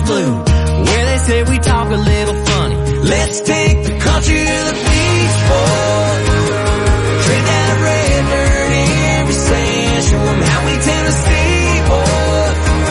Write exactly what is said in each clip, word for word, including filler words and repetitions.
blue, where they say we talk a little funny. Let's take the country to the beach, boy. Trade that red dirt every sand. Show them how we Tennessee, boy.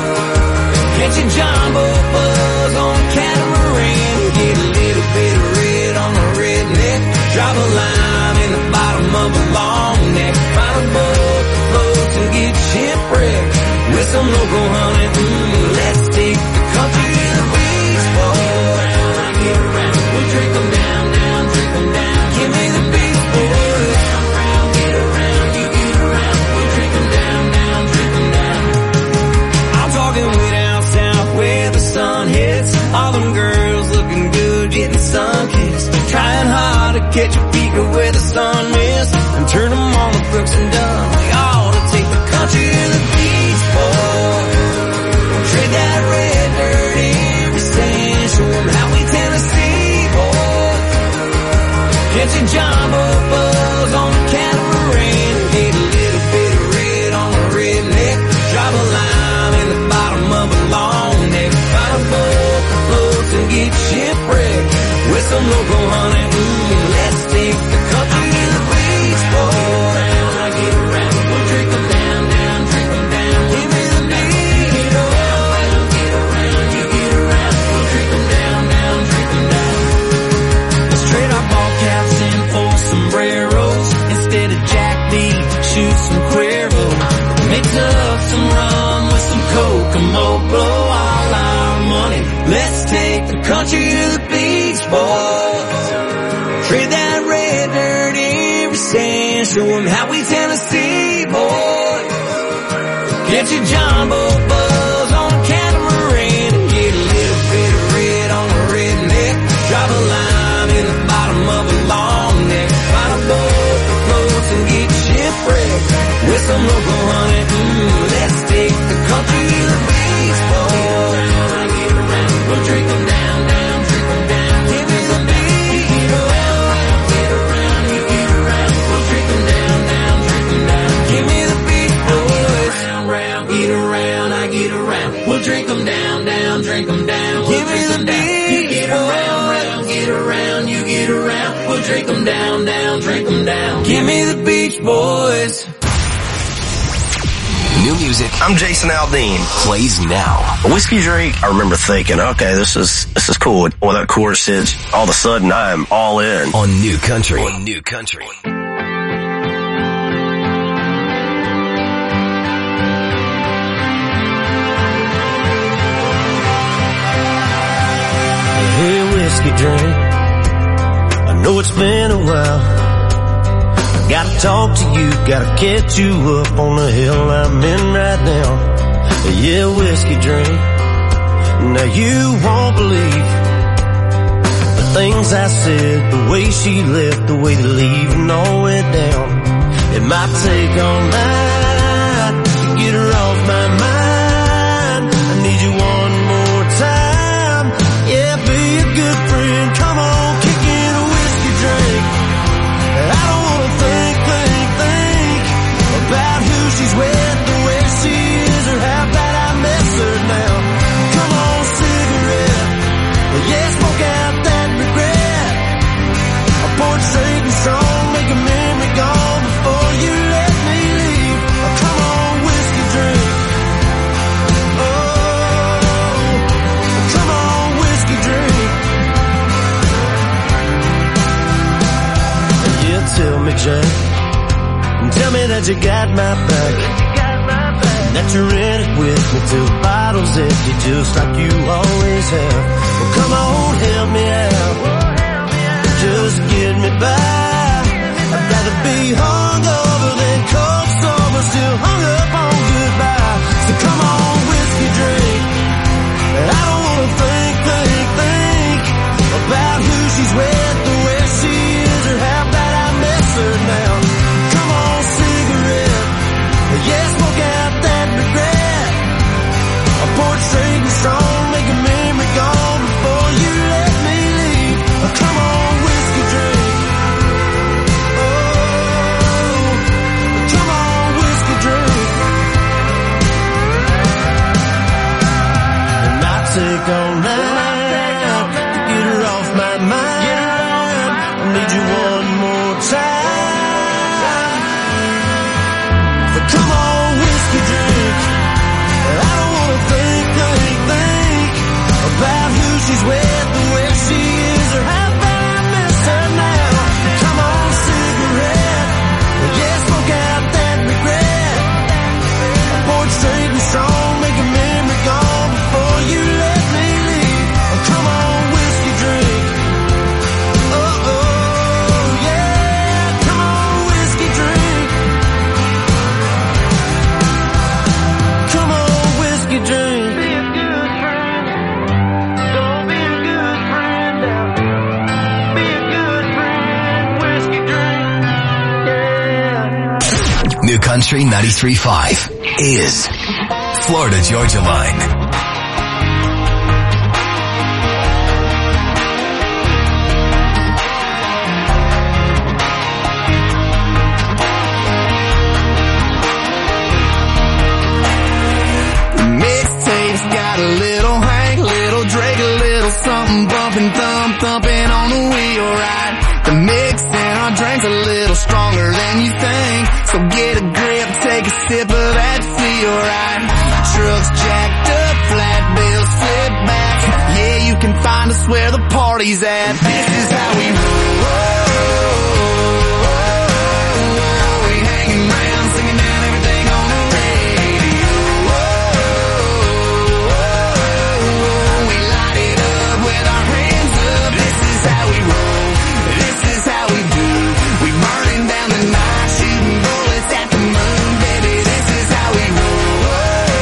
Catching jumbo buzz on a catamaran. Get a little bit of red on the redneck. Drop a lime in the bottom of a long neck. Find a boat, float and get shipwrecked with some local honey. Mm, let's take the country to the beach, boy. Get around, we'll drink them down, down, drink them down. Give me the beach, boy. Round, round, get around, you get around. We'll drink them down, down, drink them down. I'm talking way down south where the sun hits. All them girls looking good, getting sun-kissed. Trying hard to catch a peek of where the sun missed and turn them on the Brooks and Dunn. We ought to take the country to the beach, boy. Trade that red dirt every sand. Show them how we Tennessee, boy. Catching jumbo buzz on the catamaran. Get a little bit of red on the redneck. Drop a lime in the bottom of a long neck. Find a boat, floats and get shipwrecked with some local honey. Mm, let's take the country to the beach, boy. I get around, we'll drink them down, down, drink them down. Give me the beach, get around, get around, you get around. We'll drink them down, down, drink them down. Let's trade our ball caps in for sombreros. Instead of Jack D, shoot some Cuervo. Mix up some rum with some Kokomo. Blow all our money. Let's take the country to the beach, boys. Trade that red dirt every sand. Show them how we Tennessee, boys. Get your jumbo buzz on a catamaran and get a little bit of red on the redneck. Drop a lime in the bottom of a long neck. Find a boat that floats and get shipwrecked with some local honey. Mm, let's take the country to the beach, boys. I get around, we'll drink them down, down, drink them down. Give me the beach, get around, get around, you get around. We'll drink them down, down, drink them down. Give me the beach, boys. Round, round, get around, I get around. We'll drink them down, down, drink them down. Give me the beach, you get around, round, get around, you get around. We'll drink them down, down, drink them down. Give me the beach, boys. New music. I'm Jason Aldean. Plays now. A whiskey drink. I remember thinking, okay, this is this is cool. When that chorus hits, all of a sudden I am all in. On New Country. On New Country. Hey, whiskey drink. I know it's been a while. Gotta talk to you, gotta catch you up on the hill I'm in right now. Yeah, whiskey drink. Now you won't believe the things I said, the way she left, the way the leaving all went down. It might take all night to get her off my mind. I need you one more time. Yeah, be a good friend. Come on, kick in a whiskey drink. I don't wanna think, think, think about who she's with, the way she is, or how bad I miss her now. Come on, cigarette. Yeah, smoke out that regret. I pour it straight and strong, make a memory gone before you let me leave. Oh, come on, whiskey drink. Oh, come on, whiskey drink. Yeah, tell me, Jack, tell me that you got my back, that you're in it with me till the bottle's empty, just like you always have. Well, come on, help me out, just get me by. I'd rather be hungover than cold sober, still hung up on goodbye. So come on, whiskey drink. I don't wanna think, think, think about who she's with, the way she is, or how bad I miss her now. Come on, cigarette. Yeah, smoke out that regret. I pour it straight and strong, make a memory gone before you let me leave. Oh, come on, whiskey drink. Oh, come on, whiskey drink. all night to get her off my mind. I need you one more time. But come on, whiskey drink. I don't wanna think, think, think about who she's with and where she is or how far I missed her now. Come on, cigarette. Yeah, smoke out that regret. I poured straight and strong, make a memory gone before you let me leave. Oh, come on, whiskey drink. Oh, oh, yeah. Come on, whiskey drink. Come on, whiskey drink. Be a good friend. Don't be a good friend now. Be a good friend. Whiskey drink. Yeah. New Country ninety-three point five is Florida Georgia Line. Mixtape's got a little Hank, little Drake, a little something bumping, thump, thumping on the wheel, right? The mix in our drink's a little stronger than you think. So get a grip, take a sip of that feel, right? Trucks jacked up, flat bills flip back. Yeah, you can find us where the party's at. This is how we roll. We hanging around, singing down everything on the radio. We light it up with our hands up. This is how we roll. This is how we do. We burning down the night, shooting bullets at the moon, baby. This is how we roll.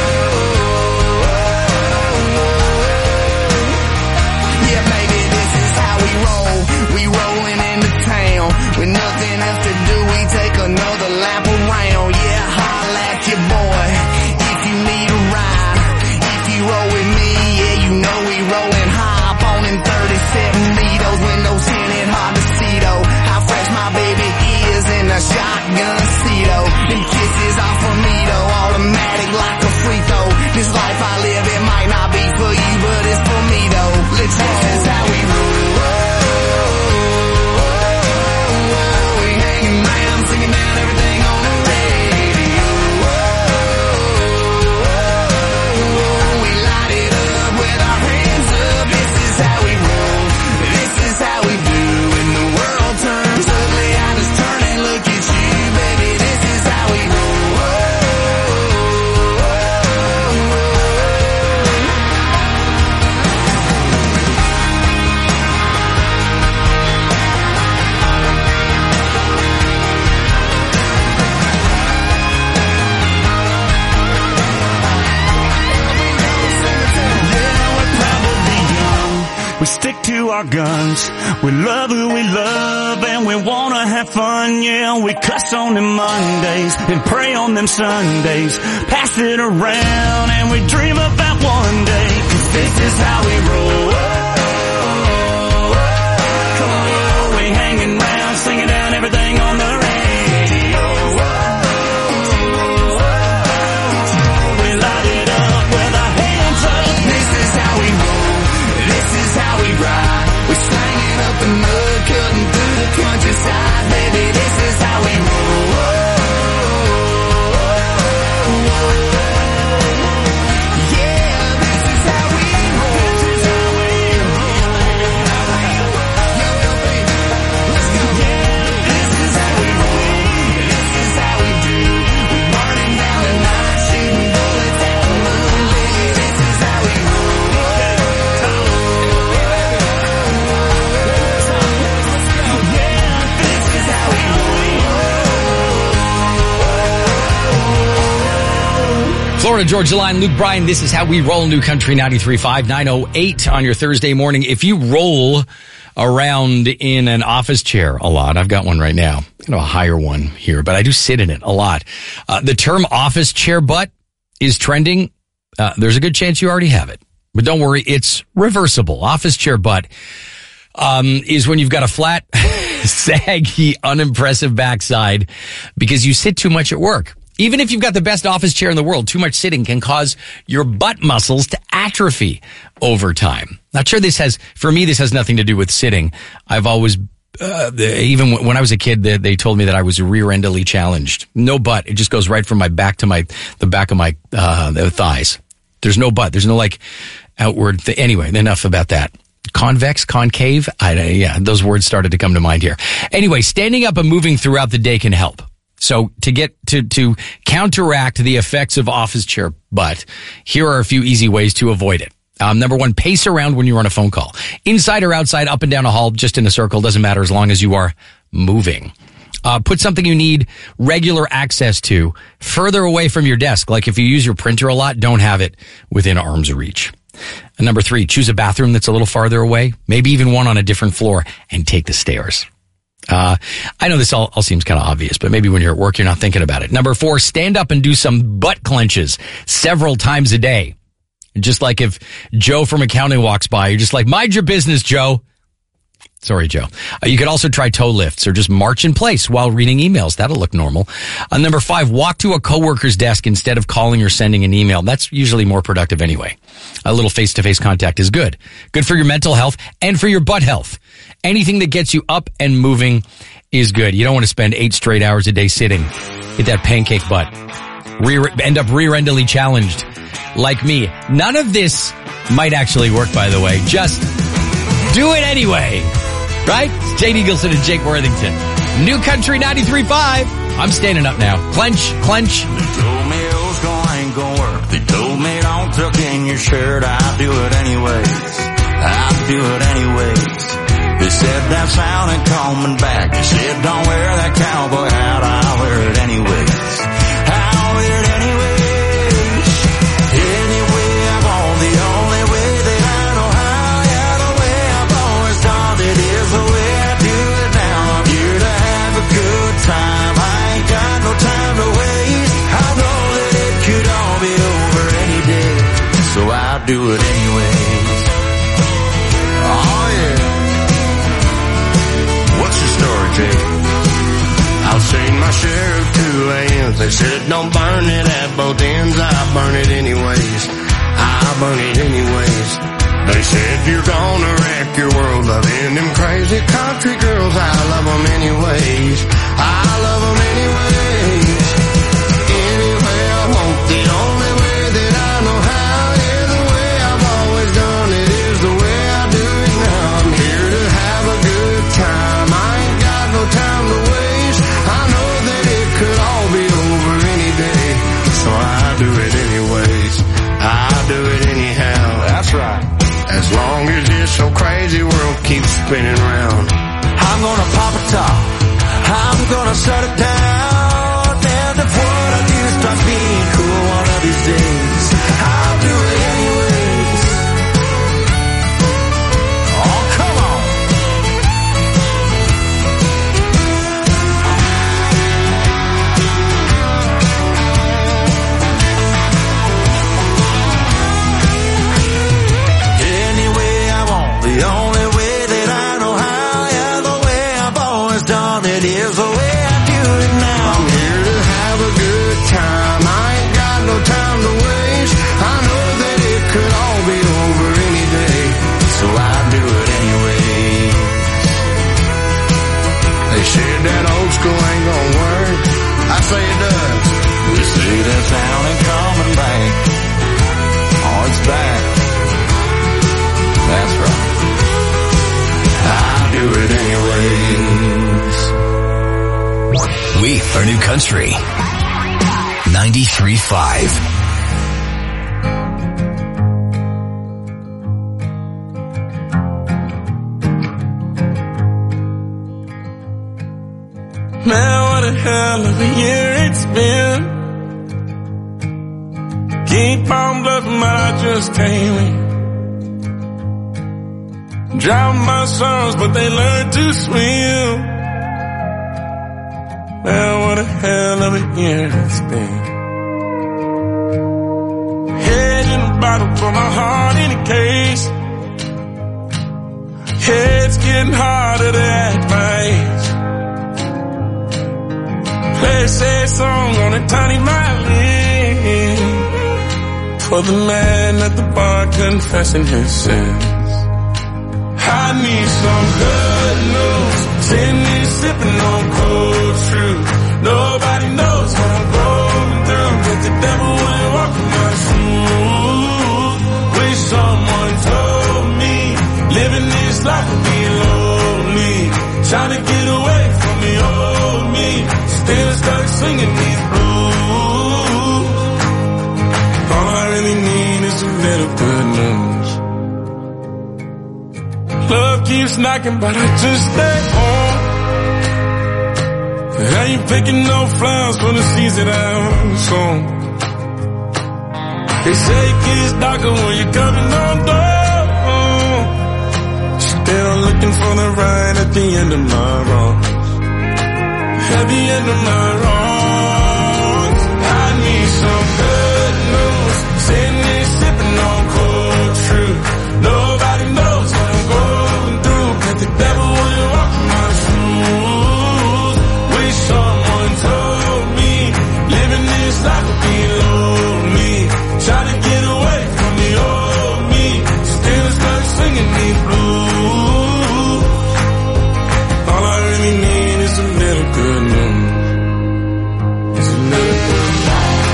Yeah, baby, this is how we roll. We rolling into town with nothing else to do. We take another lap around. Yeah, holla at your boy if you need a ride. If you roll with me, yeah, you know we rolling high. On in thirty-seven Litos, windows tinted, hard to see though. How fresh my baby is in a shotgun seat, oh. Them kisses off for me though, automatic like a free throw. This life I live, it might not be for you, but it's for me though. Let's roll. This is how we roll. We hanging around, singing down everything on the radio. We light it up with our hands up. This is how we roll. This is how we do. When the world turns ugly, I just turn and look at you, baby. This is how we roll. We stick to our guns, we love who we love, and we wanna have fun, yeah. We cuss on them Mondays, and pray on them Sundays, pass it around, and we dream about one day, 'cause this is how we roll. Come on, we hanging around, singing down everything on the radio. We light it up with our hands up. This is how we roll. This is how we ride. We're slanging up the mud, cutting through the countryside, baby. This is how we roll. Yeah, this is how we roll. This is how we roll. Yo, yo, baby, let's go. Yeah, this is how we roll. This is how we do. We're burning down the night, shooting bullets at the moon, baby. This is how we roll. Florida Georgia Line, Luke Bryan, this is how we roll. New Country ninety-three point five, nine oh eight on your Thursday morning. If you roll around in an office chair a lot, I've got one right now, you know, a higher one here, but I do sit in it a lot. Uh, the term office chair butt is trending. Uh, there's a good chance you already have it, but don't worry, it's reversible. Office chair butt um, is when you've got a flat, saggy, unimpressive backside because you sit too much at work. Even if you've got the best office chair in the world, too much sitting can cause your butt muscles to atrophy over time. Not sure this has, for me, this has nothing to do with sitting. I've always, uh, even when I was a kid, they, they told me that I was rear-endally challenged. No butt. It just goes right from my back to my, the back of my, uh, the thighs. There's no butt. There's no like outward thing. Anyway, enough about that. Convex, concave. I, yeah, those words started to come to mind here. Anyway, standing up and moving throughout the day can help. So to get to, to counteract the effects of office chair butt, here are a few easy ways to avoid it. Um, number one, pace around when you're on a phone call. Inside or outside, up and down a hall, just in a circle, doesn't matter as long as you are moving. Uh, put something you need regular access to further away from your desk. Like if you use your printer a lot, don't have it within arm's reach. And number three, choose a bathroom that's a little farther away, maybe even one on a different floor, and take the stairs. Uh, I know this all, all seems kind of obvious, but maybe when you're at work, you're not thinking about it. Number four, stand up and do some butt clenches several times a day. Just like if Joe from accounting walks by, you're just like, mind your business, Joe. Sorry, Joe. Uh, you could also try toe lifts or just march in place while reading emails. That'll look normal. Uh, number five, walk to a coworker's desk instead of calling or sending an email. That's usually more productive anyway. A little face-to-face contact is good. Good for your mental health and for your butt health. Anything that gets you up and moving is good. You don't want to spend eight straight hours a day sitting. Get that pancake butt. Rear, end up rear-endally challenged like me. None of this might actually work, by the way. Just do it anyway. Right? It's Jade Eagleson and Jake Worthington. New Country ninety-three point five. I'm standing up now. Clench, clench. They told me Oscar ain't gonna work. They told me don't tuck in your shirt. I'll do it anyways. I'll do it anyways. They said that sound ain't coming back. They said don't wear that cowboy hat. I'll wear it anyways. I'll wear it anyways. Anyway, I'm on the only way that I know how. Yeah, the way I've always done it is the way I do it now. I'm here to have a good time. I ain't got no time to waste. I know that it could all be over any day, so I'll do it anyways. Oh yeah. What's your story, Jake? I've seen my share of two A Ms. They said don't burn it at both ends. I burn it anyways. I burn it anyways. They said you're gonna wreck your world loving them crazy country girls. I love them anyways. I love them anyways. Anyway, I want the only way that I know how. Yeah, the way I've always done it is the way I do it now. I'm here to have a good time. I ain't got no time to waste. I know that it could all be over any day, so I do it anyways. I do it anyhow. That's right. As long as this so crazy world keeps spinning round, I'm gonna pop a top. I'm gonna shut it down. And if what I do starts being cool one of these days, I'll do it anyways. Oh, come on. Anyway, I want the only way that I know how. Yeah, the way I've always done it is the way I do it now. I'm here to have a good time. I ain't got no time to waste. I know that it could all be over any day, so I do it anyways. They said that old school ain't gonna work. I say it does. They say that sound ain't coming back. Oh, it's back. That's right. I do it anyways. We are New Country ninety-three point five. Man, what a hell of a year it's been. Keep on bluffing, but I just can't win. Drown my sons, but they learn to swim. Man, what a hell of a year it's been. Head in a bottle for my heart in a case. Head's getting harder to act my age. Play sad, sad song on a tiny violin for the man at the bar confessing his sins. I need some good news, sitting here sipping on cold truth. Nobody knows what I'm going through, but the devil ain't walking my shoes. Wish someone told me living this life would be lonely, trying to get away from the old me, still stuck singing these blues. All I really need is a little good news. Love keeps knocking, but I just stay home. I ain't picking no flowers for the seeds that I'm sown. They say it gets darker when you're coming on down. Still looking for the right at the end of my wrongs. At the end of my wrongs, I need some good news. Sitting here sipping on cold truth. Nobody knows what I'm going through, but the devil wouldn't walk in my shoes. Wish someone told me living this life would be lonely, trying to get away from the old me, still stuck singing these blues. All I really need is a little good news. It's a little good news.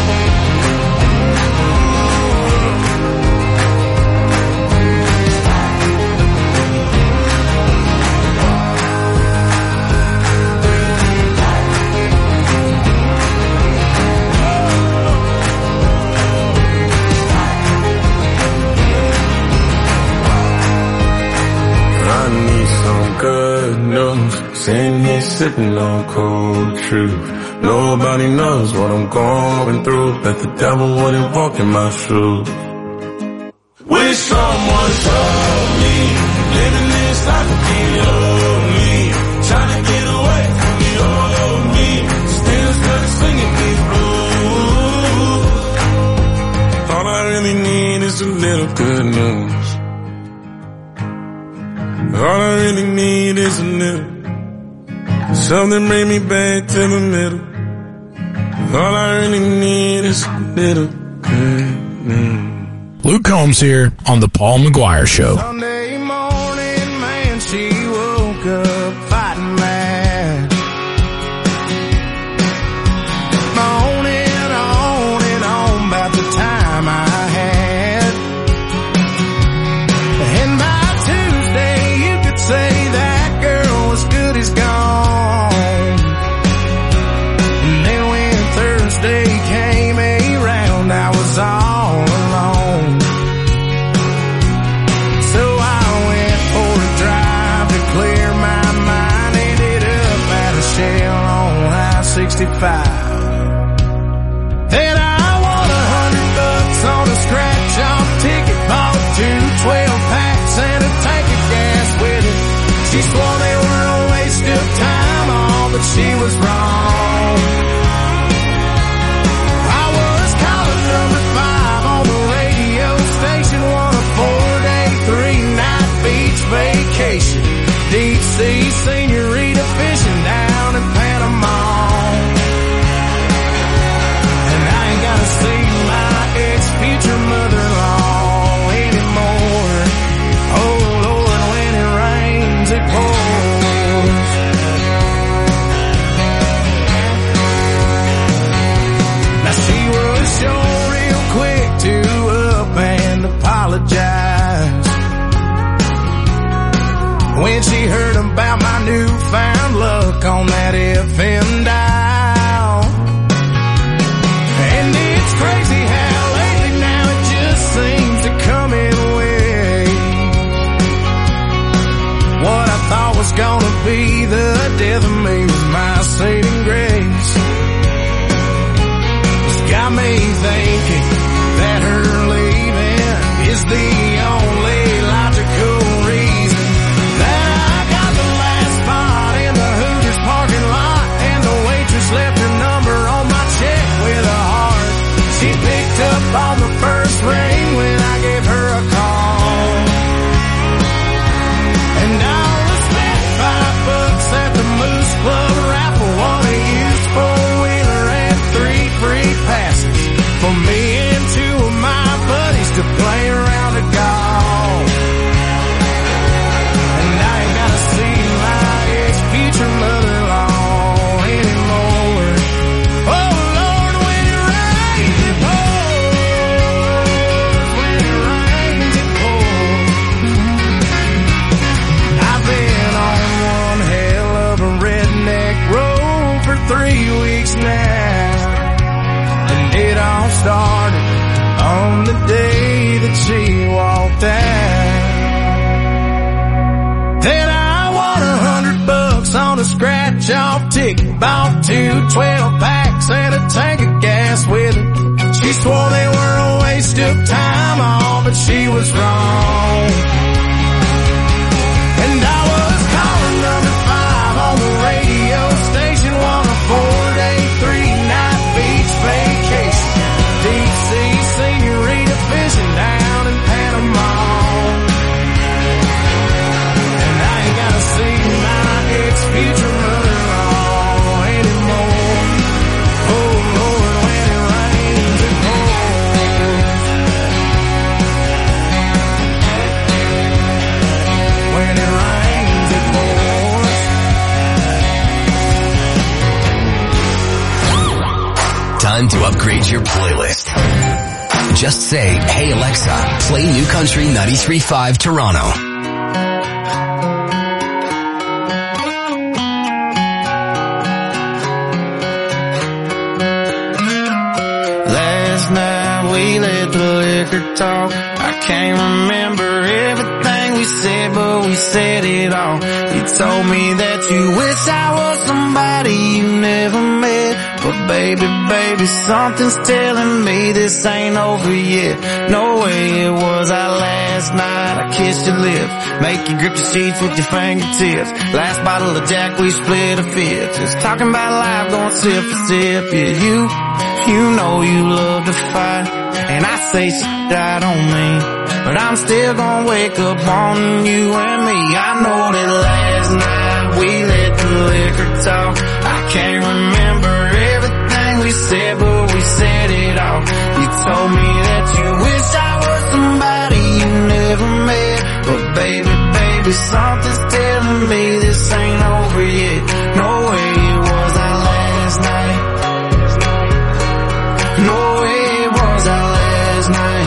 Good news, sitting here sipping on cold truth. Nobody knows what I'm going through, but the devil wouldn't walk in my shoes. Wish someone told me living this life would be lonely, trying to get away from the old me, still stuck singing these blues. All I really need is a little good news. All I really need is a little, something bring me back to the middle. All I really need is a little good news. Luke Combs here on the Paul McGuire Show. Sunday morning, man, she woke up fighting mad. On and on and on about the time I had. And by say that girl was good as gone. And then when Thursday came around, I was all alone. So I went for a drive to clear my mind. Ended up at a Shell on I sixty-five. Then I won a hundred bucks on a scratch-off ticket, bought two twelve packs and a tank of gas with it. She swore they were a waste of time, all, but she was wrong. I was calling number five on the radio station, won a four-day, three-night beach vacation. Deep-sea senorita fishing down in Panama. And I ain't gotta see my ex-future mother-in-law anymore. Oh, Lord, when it rains, it pours. Now she was sure real quick to up and apologize when she heard about my newfound luck on that F M dial. And it's crazy how lately now it just seems to come in waves. What I thought was gonna be the death of me was my saving grace. It's got me thinking that her leaving is the only logical reason that I got the last spot in the Hooters parking lot and the round to gone. And I ain't gotta see my ex-future mother-in-law anymore. Oh Lord, when it rains it pours, when it rains it pours. I've been on one hell of a redneck road for three weeks now. And it all started on the day that she walked out. Then I won a hundred bucks on a scratch-off ticket. Bought two twelve packs and a tank of gas with it. She swore they were a waste of time, all, but she was wrong. And I was calling number five on the radio station, won a four-day, three-night beach vacation. Deep sea senorita fishing down in Panama. And I ain't gotta see my ex-future mother-in-law anymore. Oh Lord, when it rains it pours. When it rains it pours. Time to upgrade your playlist. Just say, hey Alexa, play New Country ninety-three point five Toronto. Last night we let the liquor talk. I can't remember everything we said, but we said it all. You told me that you wish I was somebody you never met. But baby, baby, something's telling me this ain't over yet. No way it was our last night. I kissed your lips, make you grip the sheets with your fingertips. Last bottle of Jack, we split a fifth. Just talking about life, going sip for sip. Yeah, you, you know you love to fight, and I say shit I don't mean, but I'm still gonna wake up wanting you and me. I know that last night we let the liquor talk. I can't remember everything we said, but we said it all. You told me that you wish I was somebody you never met. But baby, baby, something's telling me this ain't over yet. No way it was our last night. No way it was our last night.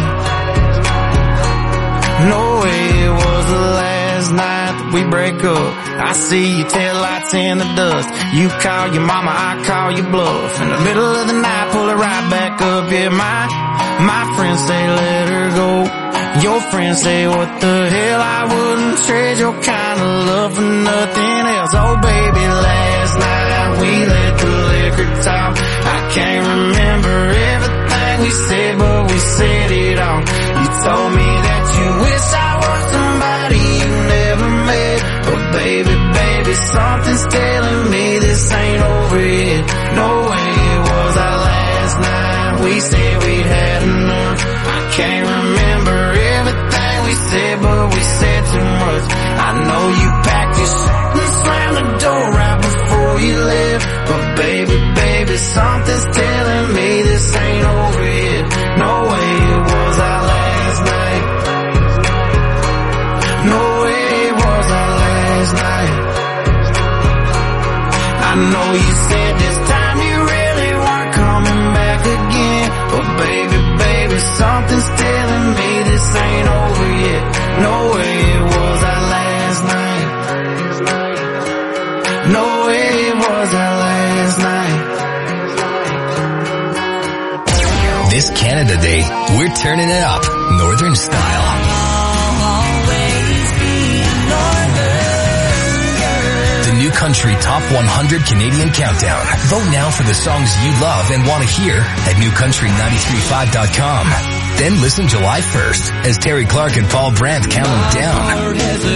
No way it was the last night that we break up. I see your taillights in the dust. You call your mama, I call your bluff. In the middle of the night, pull it right back up. Yeah, my, my friends say let her go. Your friends say what the hell, I wouldn't trade your kind of love for nothing else. Oh baby, last night we let the liquor talk. I can't remember everything we said, but we said it all. You told me that you wish I was somebody you never met. But baby, baby, something's telling me this ain't over yet. No way it was our last night. We said we'd had enough. I can't remember everything we said, but we said too much. I know you packed your shit and slammed the door right before you left. But baby, baby, something's telling me this ain't over yet. No way it was our last night. No way it was our last night. I know you said this time you really weren't coming back again. But baby, baby, something's telling me this ain't over yet. No way it was our last night. No way it was our last night. This Canada Day, we're turning it up, Northern style. The New Country Top one hundred Canadian Countdown. Vote now for the songs you love and want to hear at new country ninety-three point five dot com. Then listen July first as Terry Clark and Paul Brandt count them down.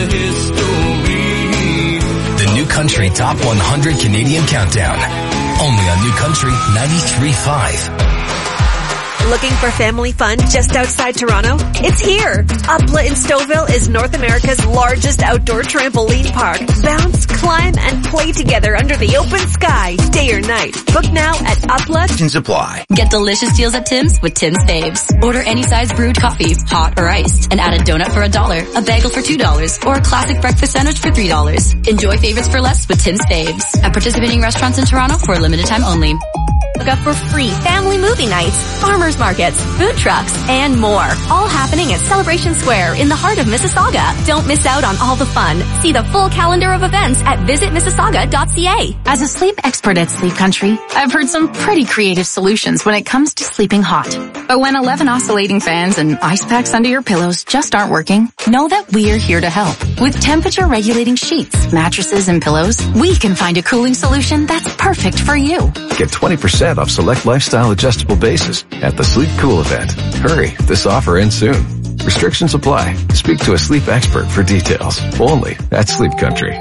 The New Country Top one hundred Canadian Countdown. Only on New Country ninety-three point five. Looking for family fun just outside Toronto? It's here! Upla in Stouffville is North America's largest outdoor trampoline park. Bounce, climb, and play together under the open sky, day or night. Book now at Upla. Supply. Get delicious deals at Tim's with Tim's Faves. Order any size brewed coffee, hot or iced, and add a donut for a dollar, a bagel for two dollars, or a classic breakfast sandwich for three dollars. Enjoy favorites for less with Tim's Faves. At participating restaurants in Toronto for a limited time only. Look up for free family movie nights, farmers markets, food trucks, and more. All happening at Celebration Square in the heart of Mississauga. Don't miss out on all the fun. See the full calendar of events at visit mississauga dot c a. As a sleep expert at Sleep Country, I've heard some pretty creative solutions when it comes to sleeping hot. But when eleven oscillating fans and ice packs under your pillows just aren't working, know that we're here to help. With temperature regulating sheets, mattresses, and pillows, we can find a cooling solution that's perfect for you. Get twenty percent off select lifestyle adjustable bases at the Sleep Cool event. Hurry, this offer ends soon. Restrictions apply. Speak to a sleep expert for details. Only at Sleep Country.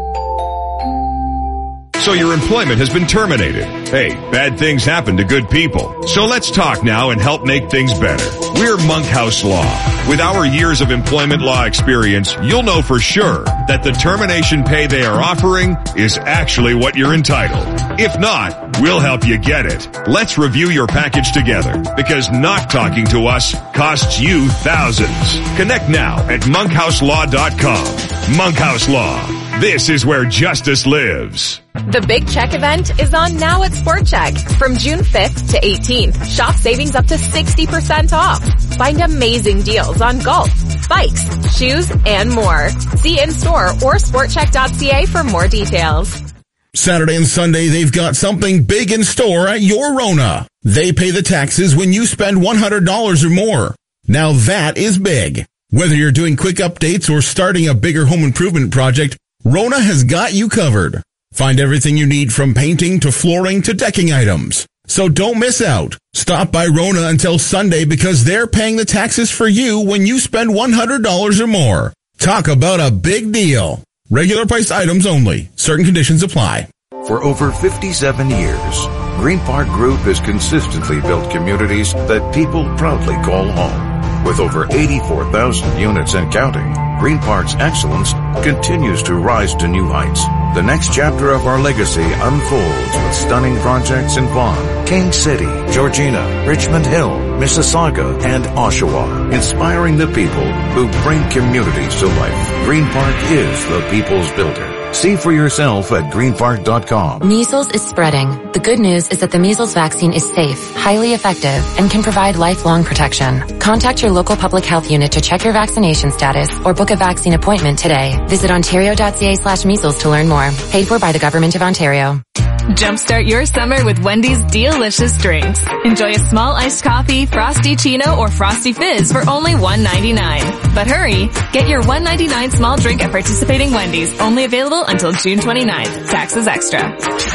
So your employment has been terminated. Hey, bad things happen to good people. So let's talk now and help make things better. We're Monkhouse Law. With our years of employment law experience, you'll know for sure that the termination pay they are offering is actually what you're entitled. If not, we'll help you get it. Let's review your package together, because not talking to us costs you thousands. Connect now at monkhouse law dot com. Monkhouse Law. This is where justice lives. The Big Check event is on now at Sport Check. From June fifth to eighteenth, shop savings up to sixty percent off. Find amazing deals on golf, bikes, shoes, and more. See in-store or sport check dot c a for more details. Saturday and Sunday, they've got something big in store at your Rona. They pay the taxes when you spend one hundred dollars or more. Now that is big. Whether you're doing quick updates or starting a bigger home improvement project, Rona has got you covered. Find everything you need from painting to flooring to decking items. So don't miss out. Stop by Rona until Sunday because they're paying the taxes for you when you spend one hundred dollars or more. Talk about a big deal. Regular priced items only. Certain conditions apply. For over fifty-seven years, Green Park Group has consistently built communities that people proudly call home. With over eighty-four thousand units and counting, Green Park's excellence continues to rise to new heights. The next chapter of our legacy unfolds with stunning projects in Vaughan, King City, Georgina, Richmond Hill, Mississauga, and Oshawa, inspiring the people who bring communities to life. Green Park is the people's builder. See for yourself at green park dot com. Measles is spreading. The good news is that the measles vaccine is safe, highly effective, and can provide lifelong protection. Contact your local public health unit to check your vaccination status or book a vaccine appointment today. Visit ontario dot c a slash measles to learn more. Paid for by the Government of Ontario. Jumpstart your summer with Wendy's delicious drinks. Enjoy a small iced coffee, Frosty Chino, or Frosty Fizz for only one ninety-nine. But hurry, get your one ninety-nine small drink at participating Wendy's, only available until June twenty-ninth. Taxes extra.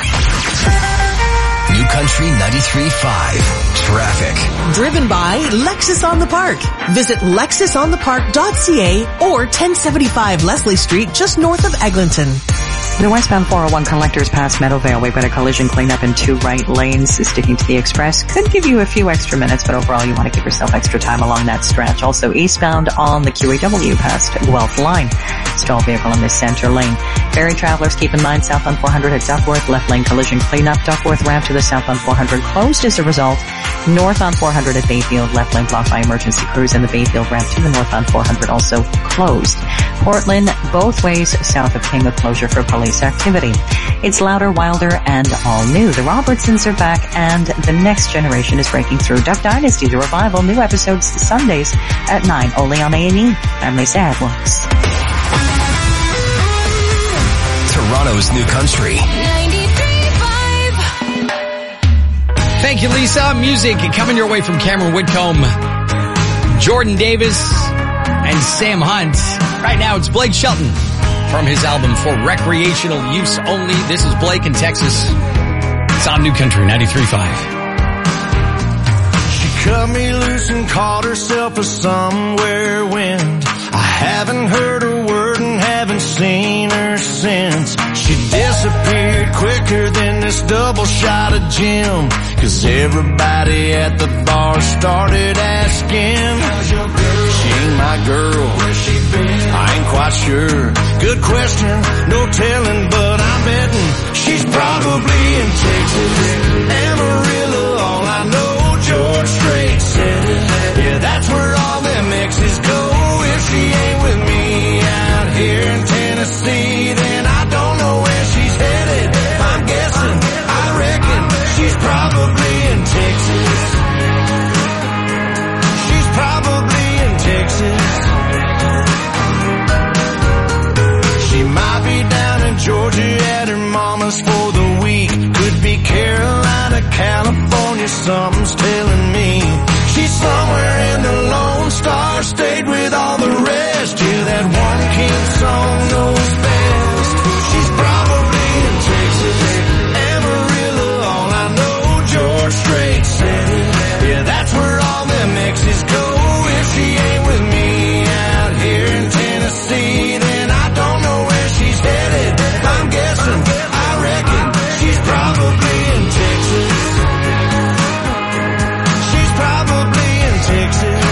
New Country ninety-three point five. Traffic. Driven by Lexus on the Park. Visit lexus on the park dot c a or ten seventy-five Leslie Street just north of Eglinton. The westbound four oh one collectors past Meadowvale. We've got a collision cleanup in two right lanes sticking to the express. Could give you a few extra minutes, but overall you want to give yourself extra time along that stretch. Also eastbound on the Q E W past Guelph Line. Stalled vehicle in the center lane. Ferry travelers, keep in mind southbound four hundred at Duckworth. Left lane collision cleanup. Duckworth ramp to the southbound four hundred closed as a result. Northbound four hundred at Bayfield. Left lane blocked by emergency crews, and the Bayfield ramp to the northbound four hundred also closed. Portland, both ways south of King with closure for police activity. It's louder, wilder, and all new. The Robertsons are back, and the next generation is breaking through. Duck Dynasty, the revival. New episodes Sundays at nine, only on A and E. I'm Lisa Edwards. Toronto's New Country. Thank you, Lisa. Music coming your way from Cameron Whitcomb, Jordan Davis, and Sam Hunt. Right now, it's Blake Shelton from his album For Recreational Use Only. This is Blake in Texas. It's on New Country ninety-three point five. She cut me loose and called herself a somewhere wind. I haven't heard a word and haven't seen her since. She disappeared quicker than the this double shot of gin, 'cause everybody at the bar started asking, how's your girl? She ain't my girl. Where's she been? I ain't quite sure. Good question, no telling, but I'm betting she's probably in Texas. Amarillo, all I know, George Strait said it. Yeah, that's where all them exes go. If she ain't with me out here in Tennessee, then I don't know where she's headed. I'm guessing, I reckon she's probably in Texas. She's probably in Texas. She might be down in Georgia at her mama's for the week. Could be Carolina, California, something's telling me. She's somewhere in the Lone Star State with all the rest. Yeah, that one king song knows best. She's probably in Texas. Amarillo, all I know, George Strait said it. Yeah, that's where all them exes go. If she ain't with me out here in Tennessee, then I don't know where she's headed. I'm guessing, I reckon she's probably in Texas. She's probably in Texas.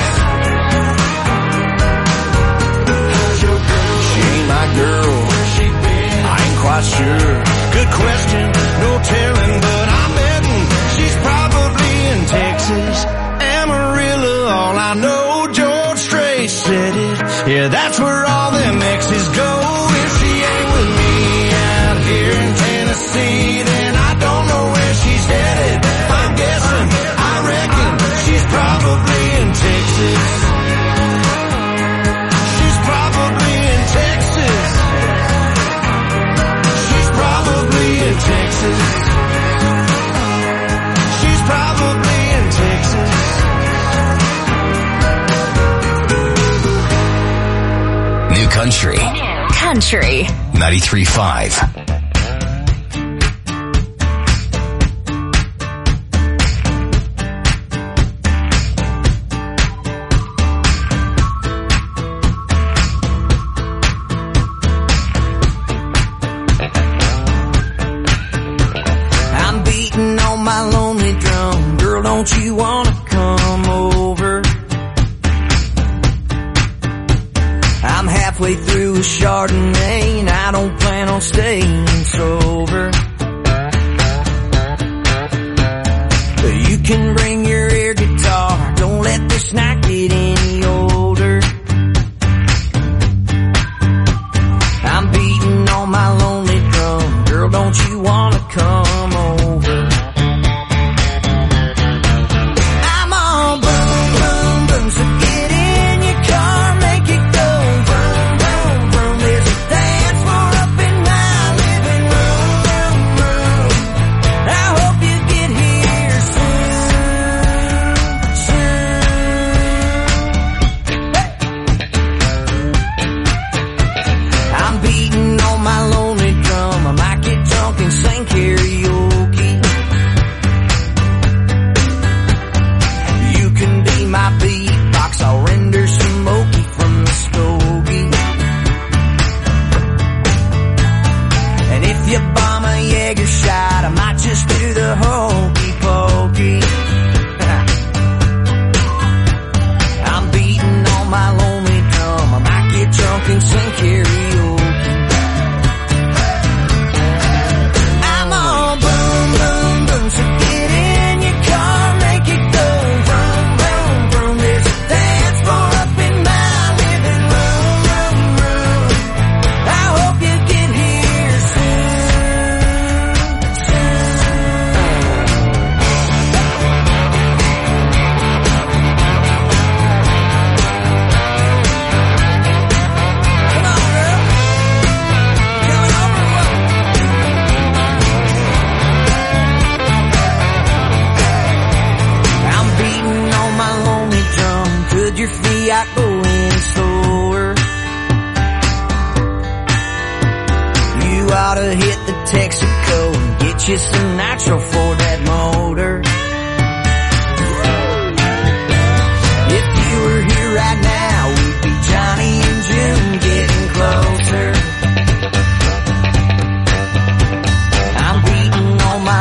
She ain't my girl. I ain't quite sure. Good question, no telling, but I'm betting she's probably in Texas. Amarillo, all I know, George Strait said it. Yeah, that's where all them exes go. If she ain't with me out here in Tennessee, then I don't know where she's headed. I'm guessing, I reckon she's probably in Texas. She's probably in Texas. She's probably in Texas. She's probably in Texas. New Country Country ninety-three point five. I'm beating on my lonely drum. Girl, don't you wanna come over? I'm halfway through a Chardonnay and I don't plan on staying sober. You can bring your air guitar. Don't let this night get any older. I'm beating on my lonely drum. Girl, don't you wanna come over? I'm all boom, boom, boom. So get in your car, make it go vroom, vroom, vroom. There's a dance floor up in my living room, room, room. I hope you get here soon, soon. I'm beating on my lonely drum. I might get drunk and sing karaoke. You can be my beatbox. I'll render smoky from the stogie. And if you bomb a Jaeger shot, I might just do the hokey pokey. I'm beating on my lonely drum. I might get drunk and sing karaoke. I'm all boom, boom, boom. So get in your car, make it go vroom, vroom, vroom. There's a dance floor up in my living room, room, room. I hope you get here soon, soon. Come on, girl. Coming over what? I'm beating on my lonely drum. Could your Fiat go any slower? You ought to hit the Texaco and get you some nitro for that motor. If you were here right now, we'd be Johnny and June getting closer. I'm beating on my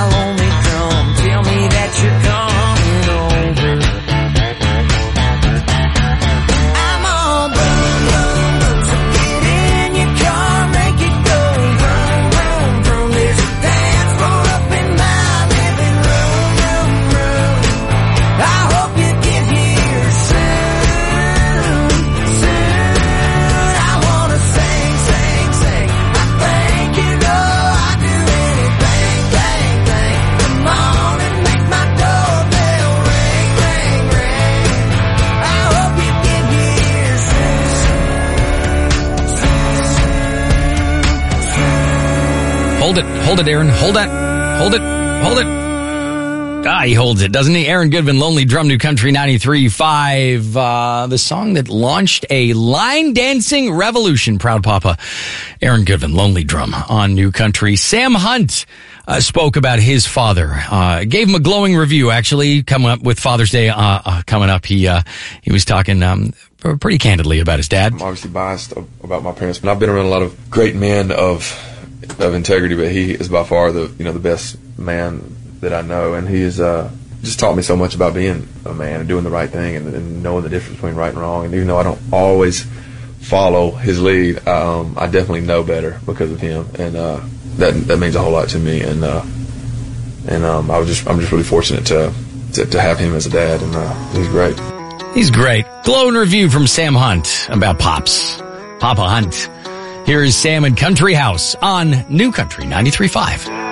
Hold it. Hold it, Aaron. Hold it. Hold it. Hold it. Ah, he holds it, doesn't he? Aaron Goodman, Lonely Drum, New Country ninety-three point five. Uh, the song that launched a line dancing revolution. Proud Papa. Aaron Goodman, Lonely Drum on New Country. Sam Hunt uh, spoke about his father. Uh, gave him a glowing review, actually, coming up with Father's Day uh, uh, coming up. He uh, he was talking um, pretty candidly about his dad. I'm obviously biased about my parents, but I've been around a lot of great men of of integrity, but he is by far the you know the best man that I know, and he has uh, just taught me so much about being a man and doing the right thing and, and knowing the difference between right and wrong. And even though I don't always follow his lead, um, I definitely know better because of him, and uh, that that means a whole lot to me. And uh, and um, I was just I'm just really fortunate to to, to have him as a dad, and uh, he's great. He's great. Glowing review from Sam Hunt about Pops, Papa Hunt. Here is Sam and Country House on New Country ninety-three point five.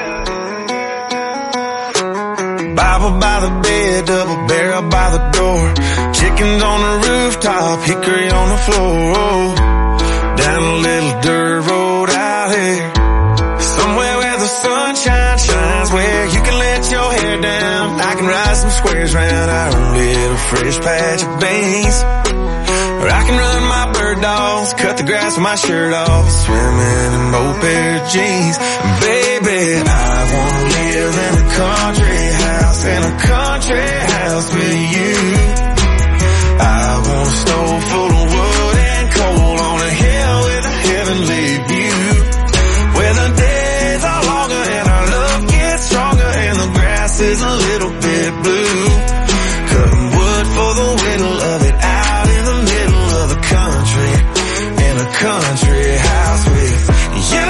Bible by the bed, double barrel by the door. Chickens on the rooftop, hickory on the floor. Down a little dirt road out here, somewhere where the sunshine shines, where you can let your hair down. I can ride some squares round our own little fresh patch of beans. Or I can run my bird dogs, cut the grass with my shirt off, swimming in both pair of jeans. Baby, I wanna live in a country house, in a country house with you. I want a stove full of wood and coal on a hill with a heavenly view, where the days are longer and our love gets stronger and the grass is a little bit blue. Cutting wood for the whittle of it out in the middle of the country, in a country house with you.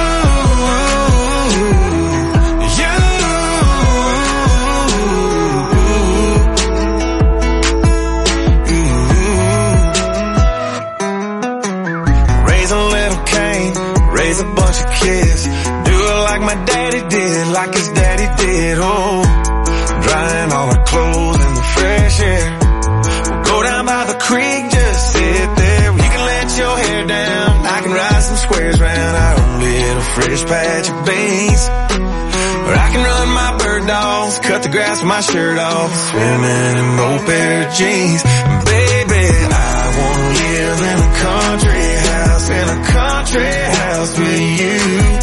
Raise a bunch of kids, do it like my daddy did, like his daddy did, oh. Drying all our clothes in the fresh air. We'll go down by the creek, just sit there. You can let your hair down, I can ride some squares round our own little fresh patch of beans. Or I can run my bird dogs, cut the grass with my shirt off, swimming in both pair of jeans. Baby, I wanna live in a country house, in a country house with you.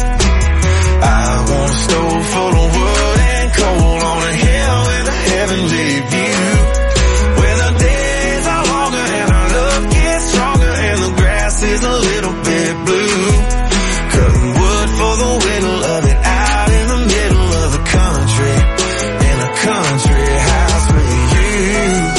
I want a stove full of wood and coal on a hill with a heavenly view, where the days are longer and our love gets stronger and the grass is a little bit blue. Cutting wood for the whittle of it out in the middle of the country, in a country house with you.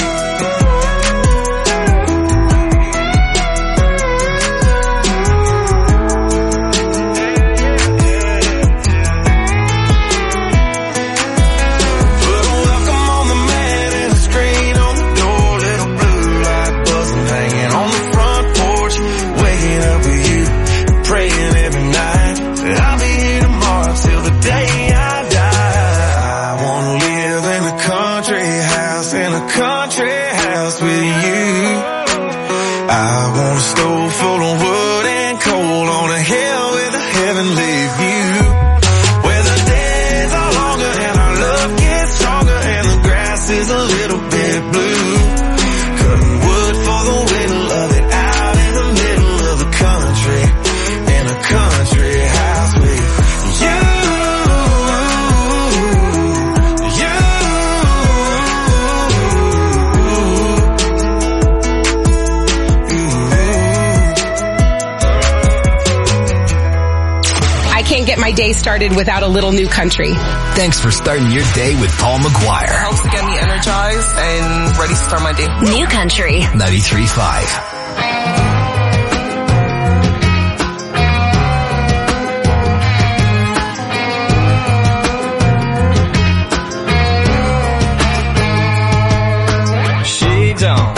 I want a stove full of wood and coal on a hill with a heavenly view, where the days are longer and our love gets stronger and the grass is a little bit blue. Cutting wood for the whittle of it out in the middle of the country, in a country house with you. Can't get my day started without a little New Country. Thanks for starting your day with Paul McGuire. It helps get me energized and ready to start my day. New Country ninety-three point five. Shades on,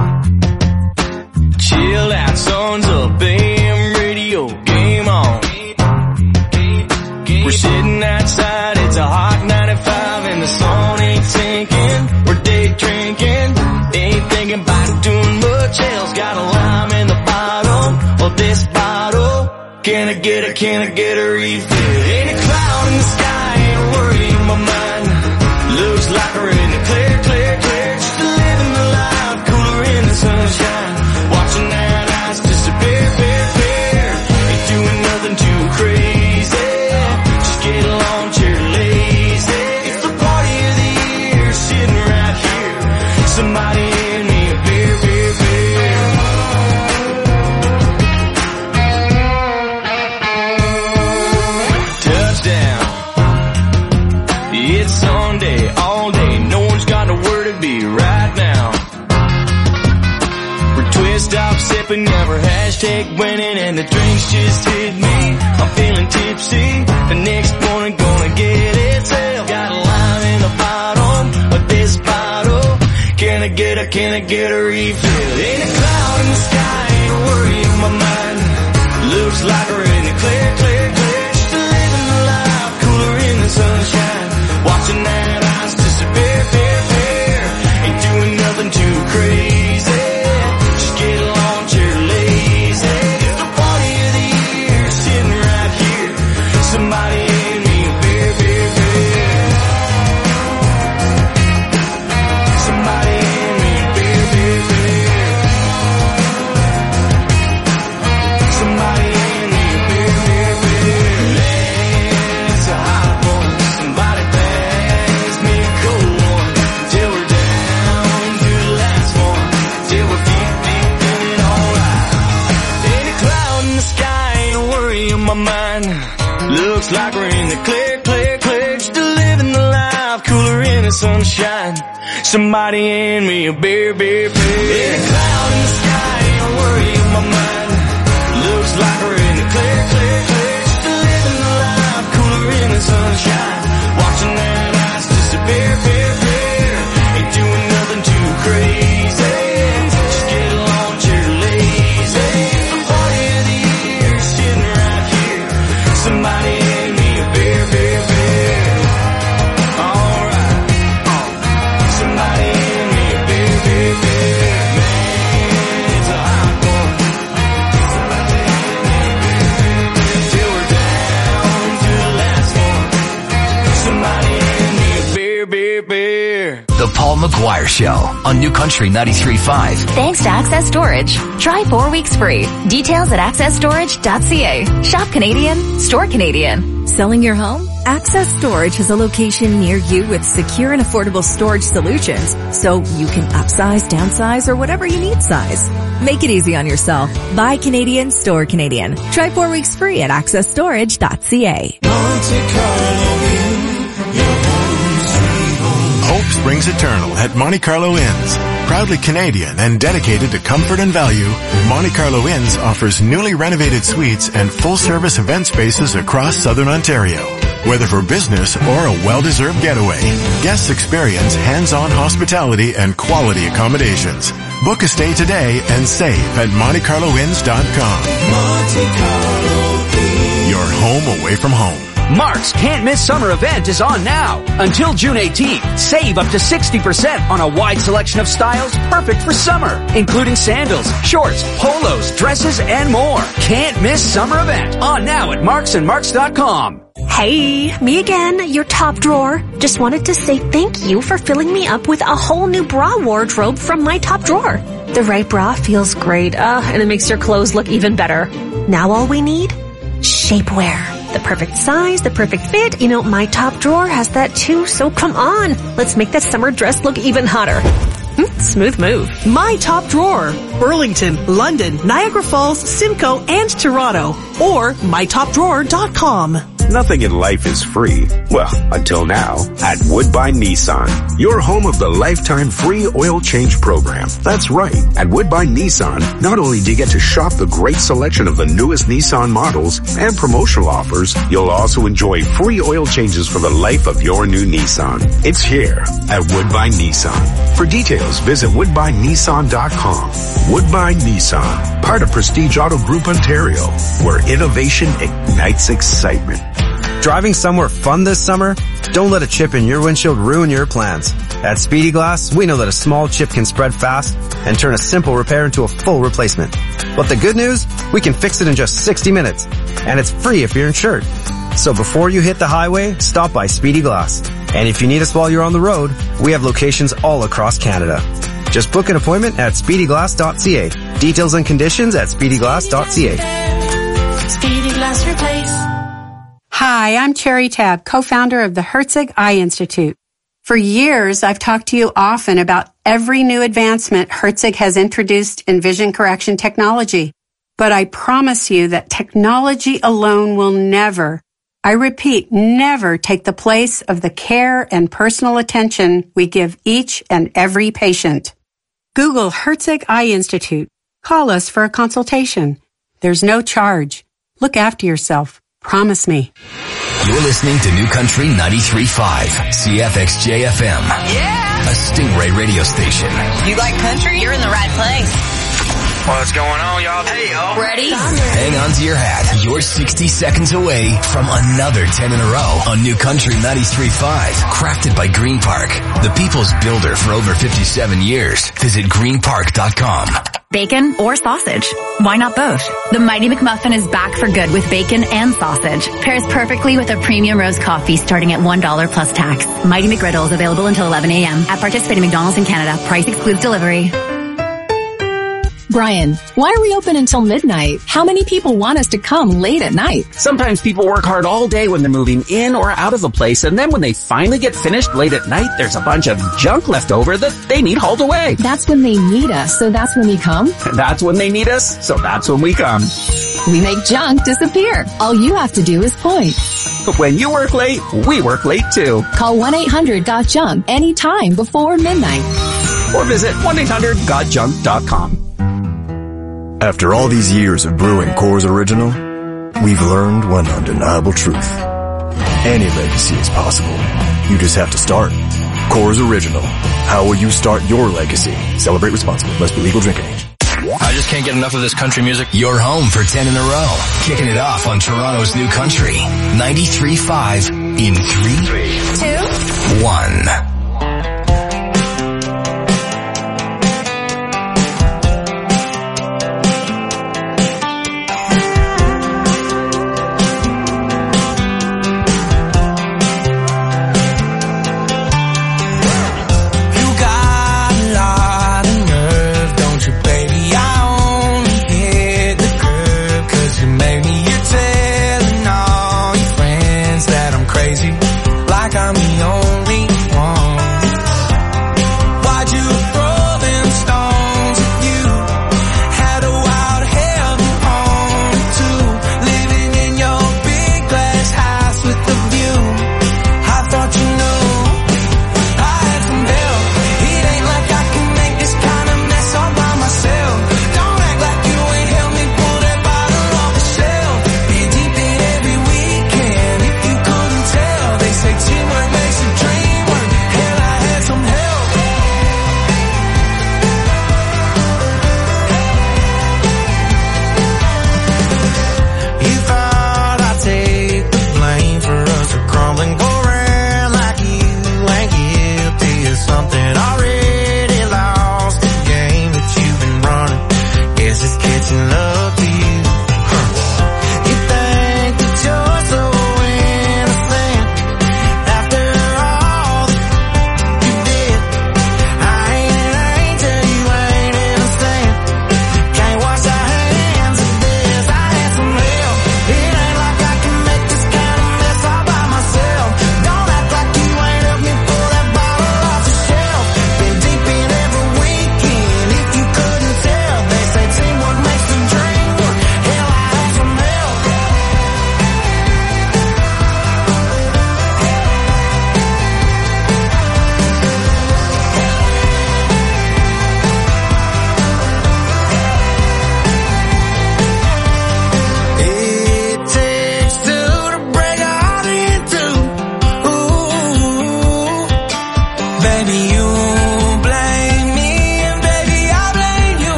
chill out, songs up, A M radio, game on. We're sitting outside, it's a hot ninety-five and the sun ain't sinking. We're day drinking, ain't thinking about doing much else. Got a lime in the bottom of this bottle. Can I get a, can I get a refill? Ain't a cloud in the sky, ain't a worry in my mind. Looks like we're in the clear, clear, clear. Just living the life, cooler in the sunshine. Watching that ice disappear, bear, bear. Ain't doing nothing too crazy. Just get along, cheer lazy. It's the party of the year, sitting right here. Somebody hand me a beer, beer, beer. Touchdown. It's Sunday, all day. No one's got nowhere to be right now. We're twist up, sipping, never hashtag winning, and the drinks just hit me. I'm feeling tipsy. The next one gonna get itself. Got a lime in the bottom of this bottle. Can I get a, can I get a refill? Ain't a cloud in the sky, ain't a worry in my mind. Looks like we're in the clear, clear, clear. Just living the life, cooler in the sunshine. Watching that ice disappear, bear, bear. Ain't doing nothing too crazy. Just get along, cheer lazy. It's the party of the year, sitting right here. Somebody hand me a beer, beer, beer. Somebody hand me a beer, beer, beer. Somebody hand me a beer, beer, beer. It's a hot one. Somebody pass me a cold one. Till we're down to the last one. Till we're deep, deep in it all right. Ain't a cloud in the sky, ain't a worry in my mind. Looks like we're in the clear, clear, clear. Just living the life, cooler in the sunshine. Somebody hand me a beer, beer, beer. Ain't a cloud in the sky, ain't a worry in my mind. Looks like we're in the clear, clear, clear. Just living the life, cooler in the sunshine. Watching that ice disappear, beer, beer. Ain't doing nothing too crazy. Just get along, cheer lazy. It's the party of the year, sitting right here. Somebody hand me a beer, beer, beer. Alright. Somebody hand me a beer, beer, beer. Man, it's a hot one. Somebody hand me a beer, beer, beer. Till we're down to the last one. Somebody hand me a beer, beer, beer. The Paul McGuire Show on New Country ninety-three point five. Thanks to Access Storage. Try four weeks free. Details at access storage dot c a. Shop Canadian, store Canadian. Selling your home? Access Storage has a location near you with secure and affordable storage solutions, so you can upsize, downsize, or whatever you need size. Make it easy on yourself. Buy Canadian, store Canadian. Try four weeks free at access storage dot c a. Hope springs eternal at Monte Carlo Inns. Proudly Canadian and dedicated to comfort and value, Monte Carlo Inns offers newly renovated suites and full-service event spaces across southern Ontario. Whether for business or a well-deserved getaway, guests experience hands-on hospitality and quality accommodations. Book a stay today and save at monte carlo inns dot com. Monte Carlo Inns. Your home away from home. Mark's Can't Miss Summer event is on now. Until June eighteenth, save up to sixty percent on a wide selection of styles perfect for summer, including sandals, shorts, polos, dresses, and more. Can't Miss Summer event on now at marks and marks dot com. Hey, me again, your top drawer. Just wanted to say thank you for filling me up with a whole new bra wardrobe from my top drawer. The right bra feels great, uh, and it makes your clothes look even better. Now all we need? Shapewear. The perfect size, the perfect fit. You know, my top drawer has that too, so come on. Let's make that summer dress look even hotter. Smooth move. My Top Drawer. Burlington, London, Niagara Falls, Simcoe, and Toronto. Or my top drawer dot com. Nothing in life is free. Well, until now, at Woodbine Nissan, your home of the lifetime free oil change program. That's right. At Woodbine Nissan, not only do you get to shop the great selection of the newest Nissan models and promotional offers, you'll also enjoy free oil changes for the life of your new Nissan. It's here at Woodbine Nissan. For details, visit woodbine nissan dot com. Woodbine Nissan, part of Prestige Auto Group Ontario, where innovation ignites excitement. Driving somewhere fun this summer? Don't let a chip in your windshield ruin your plans. At Speedy Glass, we know that a small chip can spread fast and turn a simple repair into a full replacement. But the good news? We can fix it in just sixty minutes. And it's free if you're insured. So before you hit the highway, stop by Speedy Glass. And if you need us while you're on the road, we have locations all across Canada. Just book an appointment at speedy glass dot c a. Details and conditions at speedy glass dot c a. Speedy Glass Replace. Hi, I'm Cherry Tab, co-founder of the Herzig Eye Institute. For years, I've talked to you often about every new advancement Herzig has introduced in vision correction technology. But I promise you that technology alone will never, I repeat, never take the place of the care and personal attention we give each and every patient. Google Herzig Eye Institute. Call us for a consultation. There's no charge. Look after yourself. Promise me. You're listening to New Country ninety-three point five, C F X J F M. Yeah! A Stingray radio station. You like country? You're in the right place. What's going on, y'all? Hey, y'all. Ready? Hang on to your hat. You're sixty seconds away from another ten in a row on New Country ninety-three point five. Crafted by Green Park, the people's builder for over fifty-seven years. Visit green park dot com. Bacon or sausage? Why not both? The Mighty McMuffin is back for good with bacon and sausage. Pairs perfectly with a premium roast coffee starting at one dollar plus tax. Mighty McGriddle is available until eleven a.m. at participating McDonald's in Canada. Price excludes delivery. Brian, why are we open until midnight? How many people want us to come late at night? Sometimes people work hard all day when they're moving in or out of a place, and then when they finally get finished late at night, there's a bunch of junk left over that they need hauled away. That's when they need us, so that's when we come? That's when they need us, so that's when we come. We make junk disappear. All you have to do is point. But when you work late, we work late too. Call one eight hundred got junk anytime before midnight. Or visit one eight hundred got junk dot com. After all these years of brewing Coors Original, we've learned one undeniable truth. Any legacy is possible. You just have to start. Coors Original. How will you start your legacy? Celebrate responsibly. Must be legal drinking age. I just can't get enough of this country music. You're home for ten in a row. Kicking it off on Toronto's New Country. ninety-three point five in three, two, one.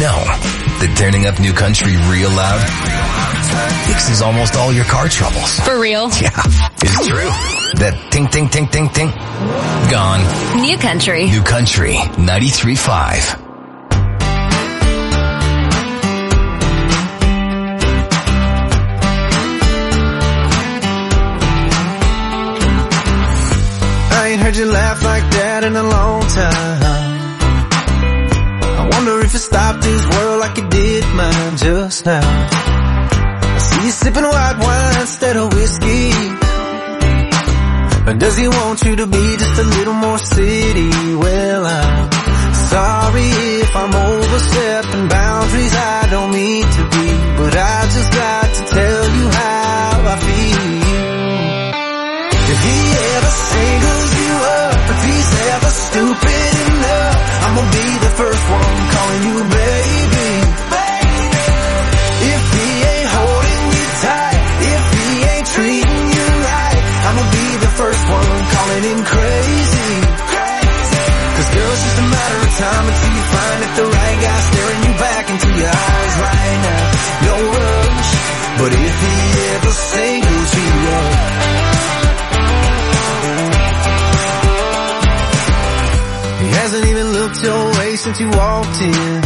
know that turning up New Country real loud fixes almost all your car troubles? For real? Yeah, it's true. That ting, ting, ting, ting, ting, gone. New Country. New Country ninety-three point five. I ain't heard you laugh like that in a long time. I wonder if it stopped this world like it did mine just now. I see you sipping white wine instead of whiskey. Or does he want you to be just a little more city? Well, I'm sorry if I'm overstepping boundaries I don't mean to be, but I just got to tell you how I feel. If he ever singles you up, if he's ever stupid enough, I'ma be the first one calling you baby. If he ain't holding you tight, if he ain't treating you right, I'ma be the first one calling him crazy. Cause girl, it's just a matter of time until you find that the right guy staring you back into your eyes right now. No rush, but if he ever singles you up, he hasn't even looked your way since you walked in.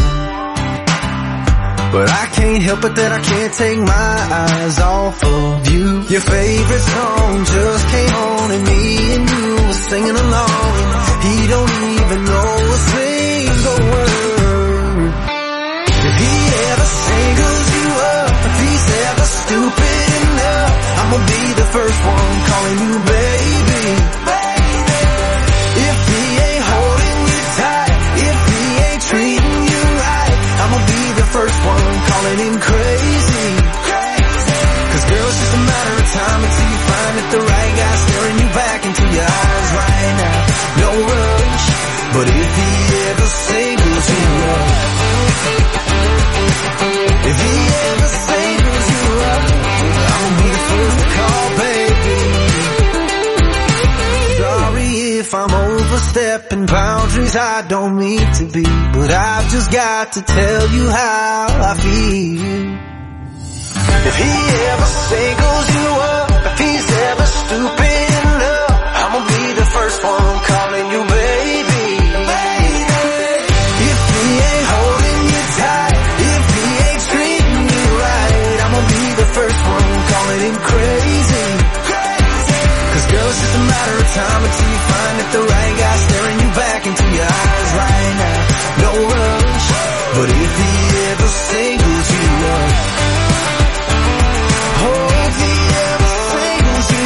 But I can't help it that I can't take my eyes off of you. Your favorite song just came on and me and you were singing along. He don't even know a single word. If he ever singles you up, if he's ever stupid enough, I'ma be the first one calling you baby. If he ain't holding you tight, if he ain't treating you right, I'ma be the first one calling him crazy. Cause girl, it's just a matter of time until you find that the right guy staring you back into your eyes right now. No rush, but if he ever singles you up, if he ever singles you up, I'ma be the first to call baby. Sorry if I'm overstepping boundaries I don't mean to be, but I've just got to tell you how I feel. If he ever singles you up, if he's ever stupid enough, I'ma be the first one calling you baby. If he ain't holding you tight, if he ain't treating you right, I'ma be the first one calling him crazy. Cause girl, it's just a matter of time until you find that the right guy staring you back into your eyes right now. No rush, but if he ever singles you up, oh, if he ever singles you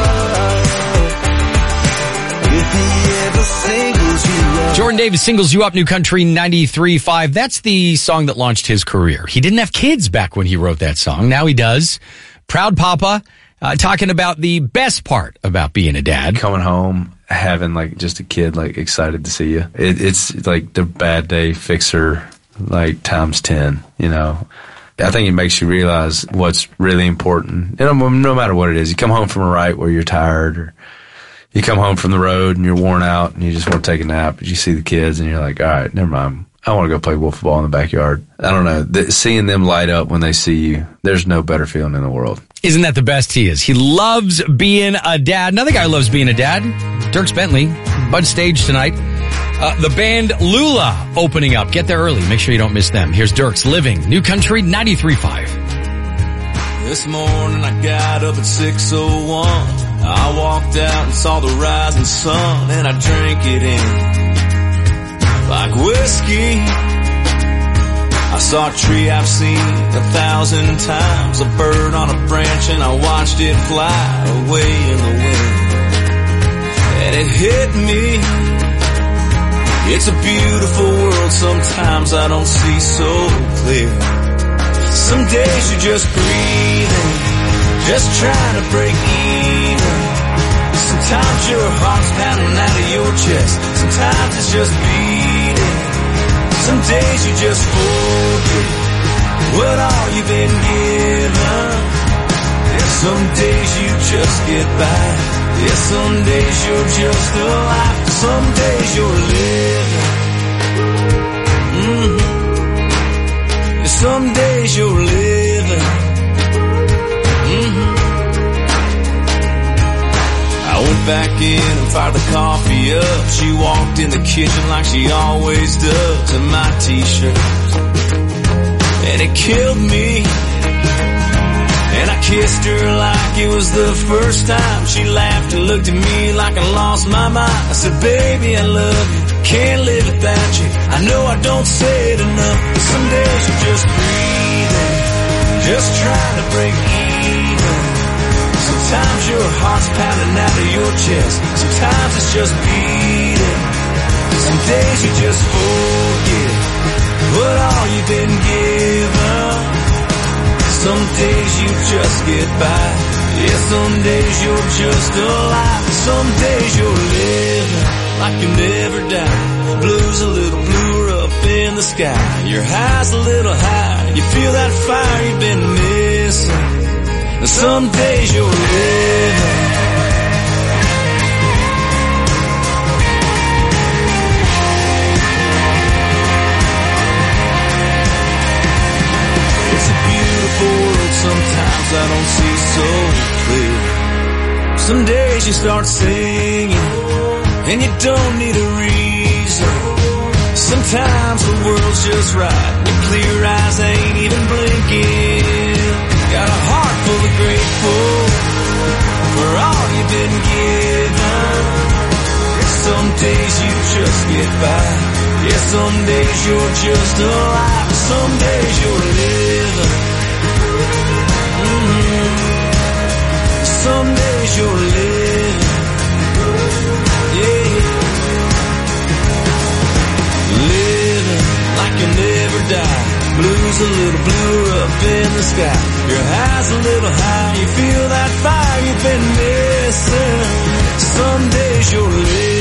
up, if he ever singles you up. Jordan Davis singles you up, New Country ninety-three point five. That's the song that launched his career. He didn't have kids back when he wrote that song. Now he does. Proud Papa, uh, talking about the best part about being a dad. Coming home, having like just a kid like excited to see you. It, it's like the bad day fixer, like times ten, you know. I think it makes you realize what's really important. You know, no matter what it is, you come home from a ride where you're tired, or you come home from the road and you're worn out and you just want to take a nap, but you see the kids and you're like, all right, never mind. I want to go play wiffle ball in the backyard. I don't know. The, seeing them light up when they see you, there's no better feeling in the world. Isn't that the best he is? He loves being a dad. Another guy loves being a dad. Dierks Bentley, Bud Stage tonight. Uh, the band Lula opening up. Get there early. Make sure you don't miss them. Here's Dierks, Living, New Country ninety-three point five. This morning I got up at six oh one. I walked out and saw the rising sun, and I drank it in like whiskey. I saw a tree I've seen a thousand times, a bird on a branch, and I watched it fly away in the wind. And it hit me, it's a beautiful world, sometimes I don't see so clear. Some days you're just breathing, just trying to break even. Sometimes your heart's pounding out of your chest, sometimes it's just beating. Some days you just forget what all you've been given. And some days you just get by. Yeah, some days you're just alive. Some days you're living. Mm-hmm. some days you're living. Mm-hmm. I went back in and fired the coffee up. She walked in the kitchen like she always does in my t-shirts, and it killed me. And I kissed her like it was the first time. She laughed and looked at me like I lost my mind. I said, baby, I love you, can't live without you. I know I don't say it enough, but some days you're just breathing, just trying to break even. Sometimes your heart's pounding out of your chest, sometimes it's just beating. Some days you just forget what all you've been given. Some days you just get by. Yeah, some days you're just alive. Some days you're living like you never die. Blue's a little bluer up in the sky. Your high's a little higher. You feel that fire you've been missing. And some days you're living. Sometimes I don't see so clear. Some days you start singing and you don't need a reason. Sometimes the world's just right, your clear eyes ain't even blinking. Got a heart full of grateful for all you've been given. Some days you just get by. Yeah, some days you're just alive. Some days you're living. Some days you're living, yeah, living like you never die. Blue's a little bluer up in the sky. Your high's a little high. You feel that fire you've been missing. Some days you're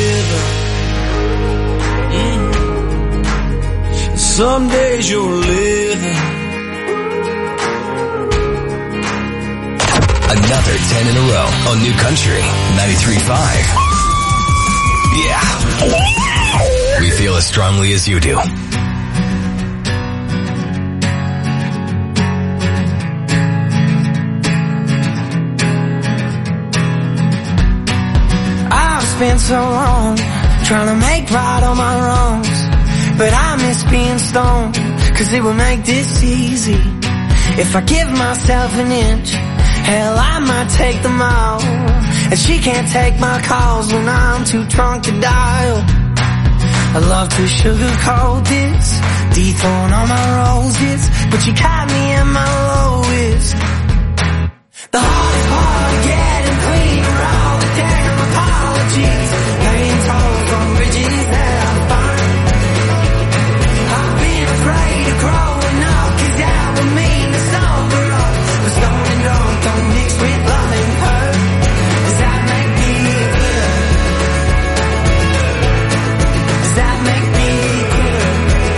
living, mm-hmm. Some days you're living. Another ten in a row on New Country ninety-three point five. Yeah. We feel as strongly as you do. I've spent so long trying to make right all my wrongs, but I miss being stoned, cause it would make this easy. If I give myself an inch, hell, I might take them all. And she can't take my calls when I'm too drunk to dial. I love to sugarcoat this, dethrone all my roses, but you caught me in my lowest. The hardest part of getting clean are all the damn apologies, paying tolls on bridges that I find. I've been afraid of growing up, cause that would mean to sober up. But stoned and drunk don't mix with love and hurt. Does that make me good? Does that make me good?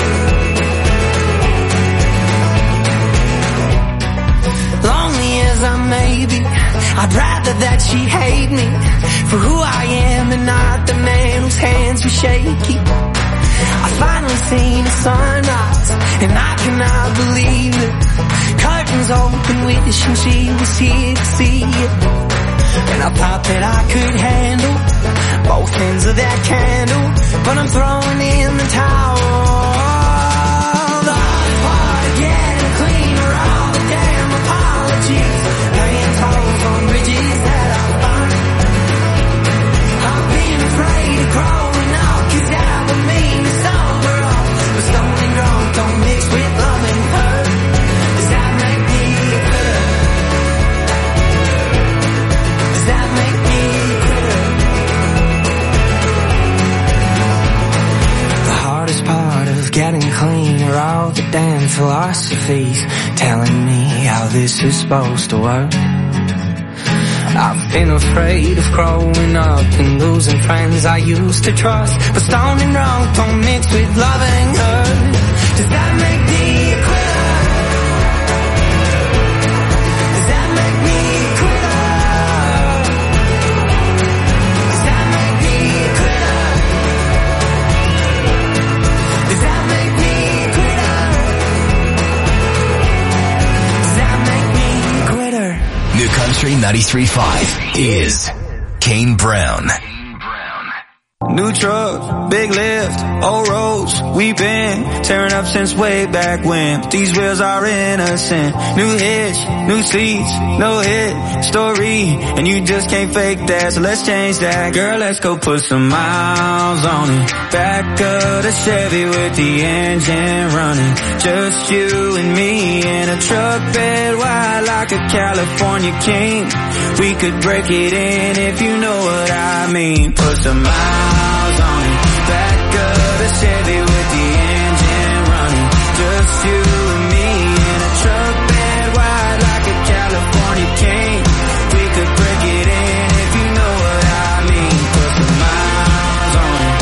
Lonely as I may be, I'd rather that she hate me for who I am and not the man whose hands were shaky. I finally seen the sunrise, and I cannot believe it. Curtains open, wishing she was here to see it. And I thought that I could handle both ends of that candle, but I'm throwing in the towel. The hardest part of getting clean are all the damn apologies, paying tolls on bridges that I find. I've been afraid of growing up, cause that would mean to sober up. But stoned and drunk don't mix with love and hurt. Does that make me good? Does that make me good? The hardest part of getting clean are all the damn philosophies telling me how this is supposed to work. I've been afraid of growing up and losing friends I used to trust, but stoned and drunk don't mix with love and hurt. Does that make me a quitter? Does that make me a quitter? Does that make me a quitter? Does that make me a quitter? Country ninety-three point five is Kane Brown. New truck, big lift, old roads, we've been tearing up since way back when. These wheels are innocent. New hitch, new seats, no hit story, and you just can't fake that, so let's change that. Girl, let's go put some miles on it. Back of the Chevy with the engine running. Just you and me in a truck bed wide like a California king. We could break it in if you know what I mean. Put some miles on it. Back of the Chevy with the engine running. Just you and me in a truck bed wide like a California king. We could break it in if you know what I mean. Put some miles on it.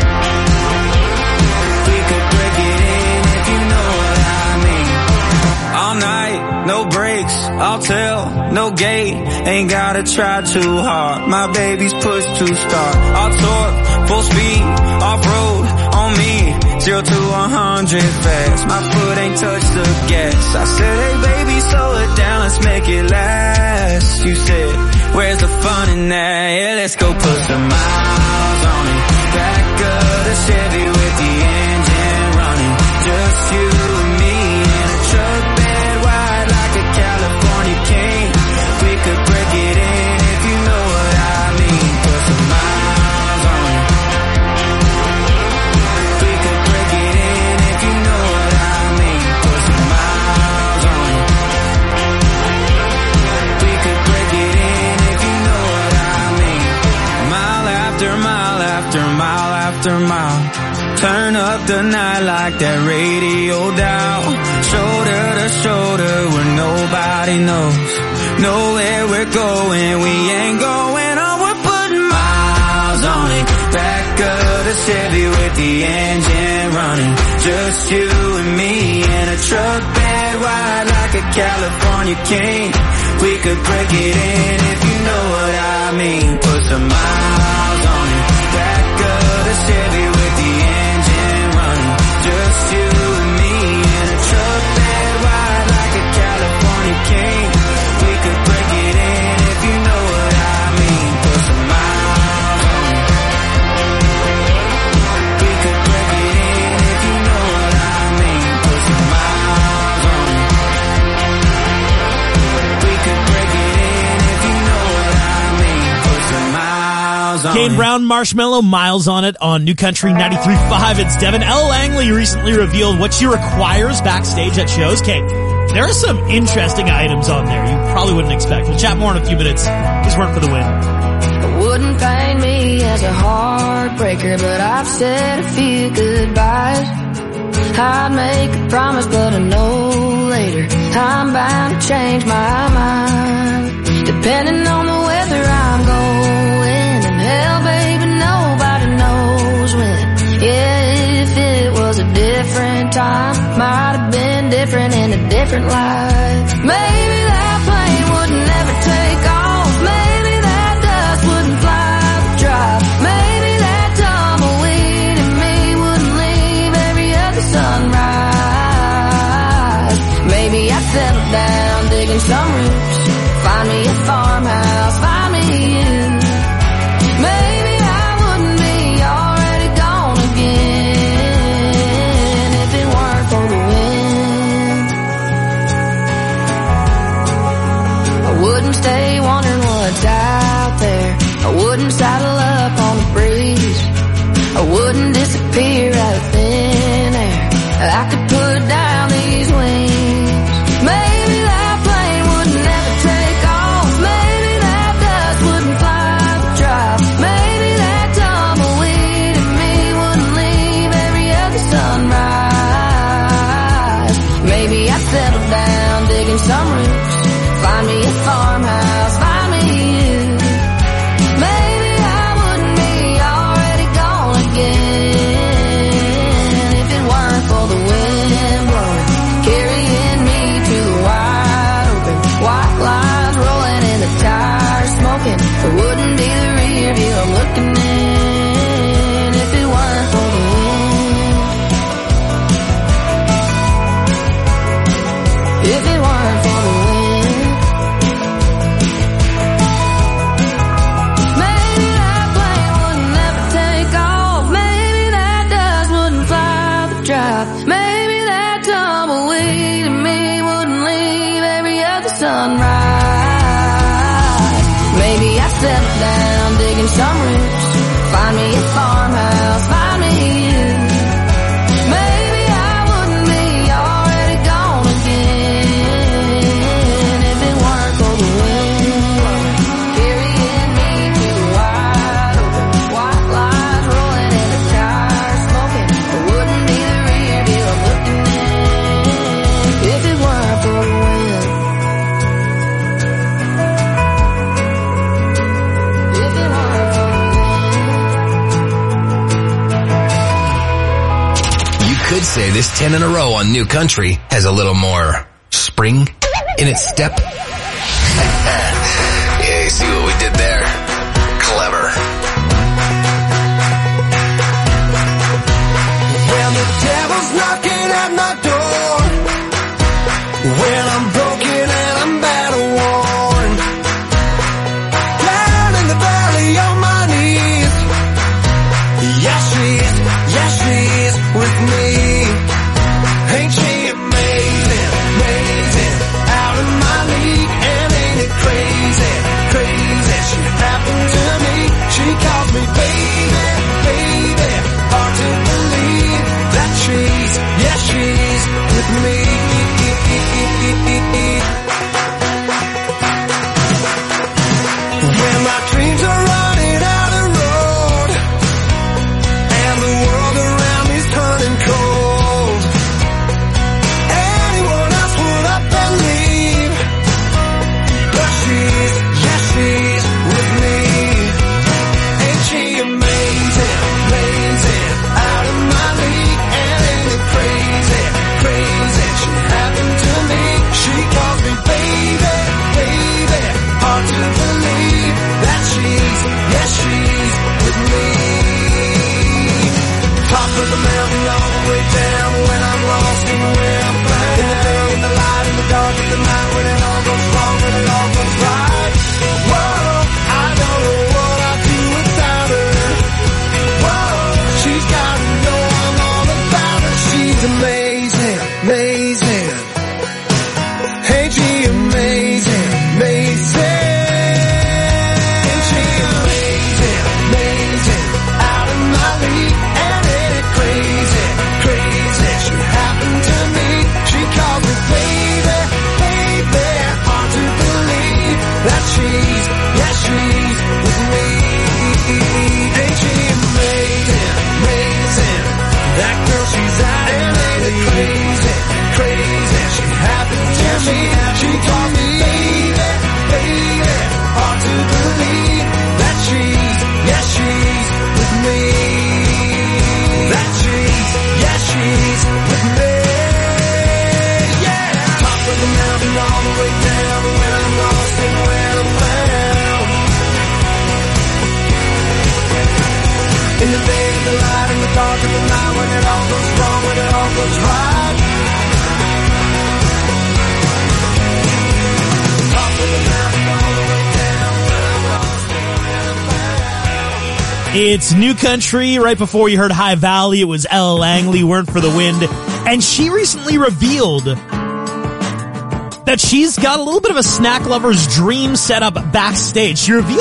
We could break it in if you know what I mean. All night, no brakes, I'll tell, no gate. Ain't gotta try too hard. My baby's push to start. I'll torque, full speed, off-road, on me. Zero to a hundred fast. My foot ain't touched the gas. I said, hey baby, slow it down, let's make it last. You said, where's the fun in that? Yeah, let's go put some miles on it. Back of the Chevy with the engine running. Just you and me in a truck bed wide like a California king. We could break it in if you know what I mean. Put some miles on it. We could break it in if you know what I mean. Put some miles on it. We could break it in if you know what I mean. Mile after mile after mile after mile. Turn up the night like that radio dial. Shoulder to shoulder where nobody knows. Know where we're going, we ain't going on. We're putting miles on it. Back of the Chevy with the engine running. Just you and me in a truck bed wide like a California king. We could break it in if you know what I mean. Put some miles on it. Back of the Chevy with the engine running. Just you and me in a truck bed wide like a California king. We could break it in if you know what I mean. Put some miles on it. We could break it in if you know what I mean. Put some miles on it. We could break it in if you know what I mean. Put some miles on it. Kane Brown, Marshmallow, Miles on it on New Country ninety-three point five. It's Devin. Elle Langley recently revealed what she requires backstage at shows. Kate, there are some interesting items on there you probably wouldn't expect. We'll chat more in a few minutes. Please work for the win. It wouldn't pain me as a heartbreaker, but I've said a few goodbyes. I'd make a promise, but I know later I'm bound to change my mind. Depending on the weather I'm going, and hell, baby, nobody knows when. Yeah, if it was a different time, might have been different in a different life. Maybe that plane would never take off. Maybe that dust wouldn't fly the drive. Maybe that tumbleweed in me wouldn't leave every other sunrise. Maybe I'd settle down digging some roots, find me a farmhouse, find me you. Maybe I wouldn't be already gone again if it weren't for the wind. I wouldn't stay wondering what's out there. I wouldn't saddle up on the breeze. I wouldn't disappear out of thin air. I could put down these wings. Maybe that plane would never take off. Maybe that dust wouldn't fly the drive. Maybe that tumbleweed in me wouldn't leave every other sunrise. Maybe I'd settle down digging some roots, find me a farmhouse, find me you. Maybe I wouldn't be already gone again if it weren't for the wind blowing, carrying me to the wide open. White lines rolling in the tires smoking. It wouldn't be the rear view I'm looking in if it weren't for the wind. If it weren't for the wind. could say this ten in a row on New Country has a little more spring in its step. Yeah, you see what we did there? Clever. Well, the devil's knocking at my door. Well, I'm broken and I'm battle worn. Down in the valley on my knees. Yes, she's, yes, she's with me. Ain't she amazing, amazing? Out of my league, and ain't it crazy, crazy? She happened to me. She calls me baby, baby. Hard to believe that she's, yes, she's with me. When my dreams are running out of road and the world around me's turning cold, anyone else would up and leave, but she's, yes, she's with me. Ain't she amazing, amazing? Out of my league, and ain't it crazy, crazy? She happened to me. She calls me baby, baby. Hard to believe that she's, yes, she's with me. Top of the mountain all the way down when I'm lost and when I'm found. In the day, in the light, in the dark of the night, when it all goes wrong, when it all goes right. Whoa, I don't know what I'd do without her. Whoa, she's got to know I'm all about her. She's amazing, amazing. Ain't she amazing, amazing? Ain't she amazing, amazing? Out of my league, and ain't it crazy, crazy? She happened to me. She called me baby, baby. Hard to believe that she's, yes, she's with me. Ain't she amazing, amazing? That girl, she's out, and ain't it crazy, crazy? She happened to me. She called me baby, baby. Hard to believe that she's, yes, she's with me. That she's, yes, she's with me. Yeah. Top of the mountain all the way down when I'm lost and when I'm found. In the day, in the light, in the dark of the night, when it all goes wrong, when it all goes right. Top of the mountain all the way down when I'm lost and when I'm found. It's New Country. Right before you heard High Valley, it was Ella Langley, Weren't for the Wind. And she recently revealed that she's got a little bit of a snack lover's dream set up backstage. She revealed